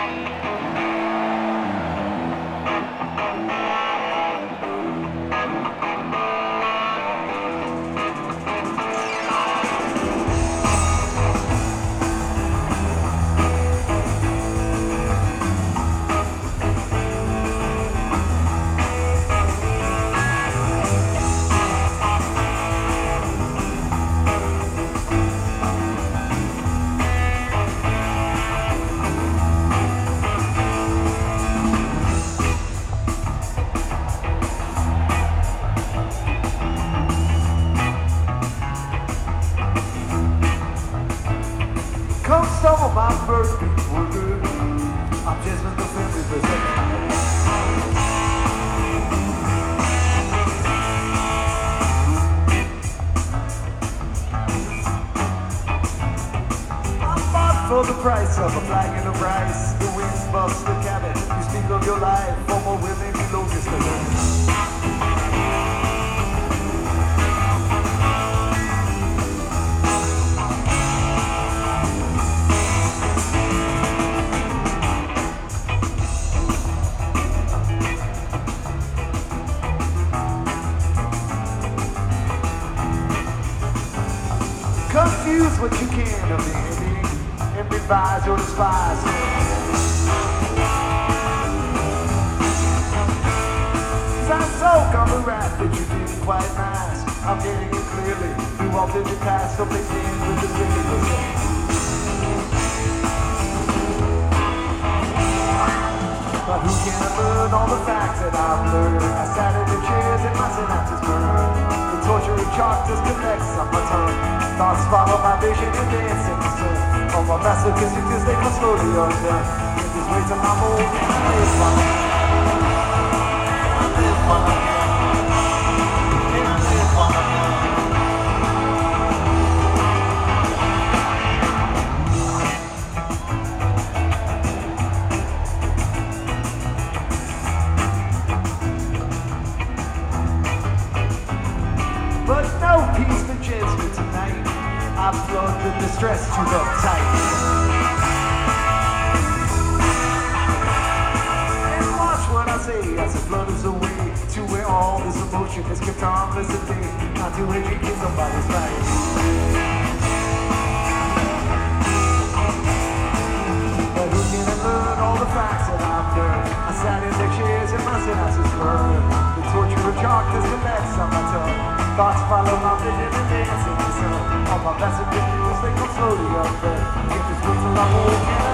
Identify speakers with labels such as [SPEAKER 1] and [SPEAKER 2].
[SPEAKER 1] Some of my first beats were good. I'm just with the family present. I bought for the price of a flag and a rice. The wind busts the cabin. You speak of your life for more women below just a little. Confuse what you can of the enemy and revise or despise. Cause I soak on the rap that you did quite nice. I'm getting it clearly. You walked in your past, don't begin with the ridiculous. But who can learn all the facts that I've learned? I sat in the chairs and my synapses burned. The torture of chalk just connects on my tongue. Thoughts follow my vision and dance in the sun. All my masochistic just they come slowly undone. Can't just wait till I'm old and I live fun. I live fun. And I live fun. But no peace for Jesper tonight. I flood the distress to the tight. And watch what I say as it flutters away to where all this emotion is kept harmless a day. Not to educate somebody's life. But who can learn all the facts that I've learned? I sat in the chairs and my synapses burned. The torture of chalk just connects on my tongue. Thoughts follow my vision and dance in the sun. All my best opinions, they come slowly up there. Can't just wait till I'm old.